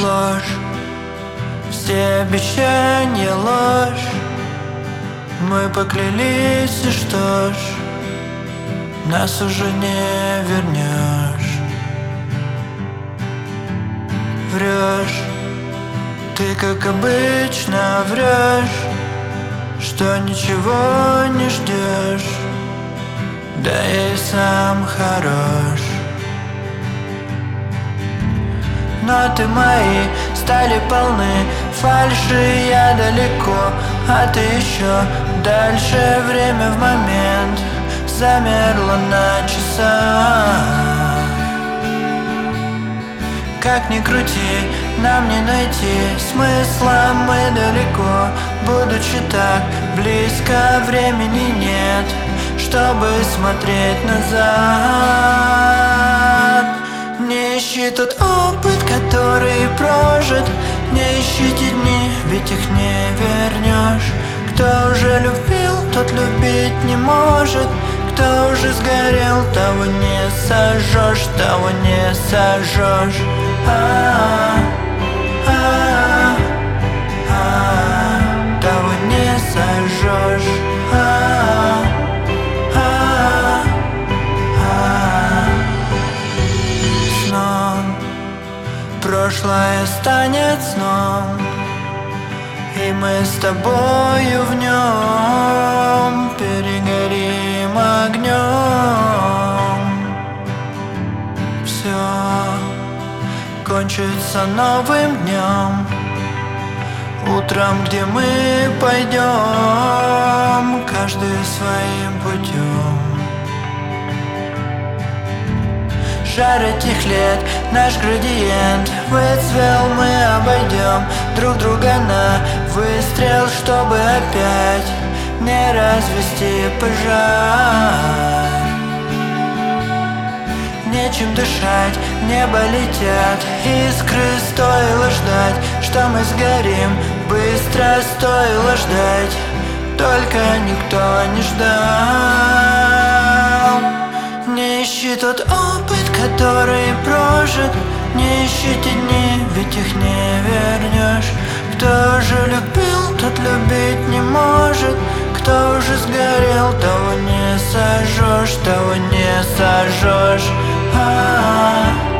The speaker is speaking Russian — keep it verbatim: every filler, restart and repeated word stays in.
ложь, все обещания ложь. Мы поклялись, и что ж, нас уже не вернешь. Врешь, ты как обычно врешь, что ничего не ждешь, да я и сам хорош. Ноты мои стали полны фальши, я далеко, а ты еще дальше. Время в момент замерло на часах. Как ни крути, нам не найти смысла, мы далеко, будучи так близко. Времени нет, чтобы смотреть назад. Не ищи тот опыт, который прожит, не ищите дни, ведь их не вернешь. Кто уже любил, тот любить не может. Кто уже сгорел, того не сожжешь, того не сожжешь. А-а-а, а-а-а, а-а-а, того не сожжешь. А-а-а, а-а-а, а-а-а. Сном прошлое станет сном, и мы с тобою в нем перегорим огнем. Все кончится новым днем, утром, где мы пойдем, каждый своим путем. Жар этих лет, наш градиент выцвел, мы обойдем друг друга на выстрел, чтобы опять не развести пожар. Нечем дышать, в небо летят искры, стоило ждать, что мы сгорим, быстро стоило ждать, только никто не ждал. Не ищи тот опыт, который прожит, не ищите дни, ведь их не вернешь. Кто же любил, тот любить не может. Кто уже сгорел, того не сожжешь, того не сожжешь. А-а-а.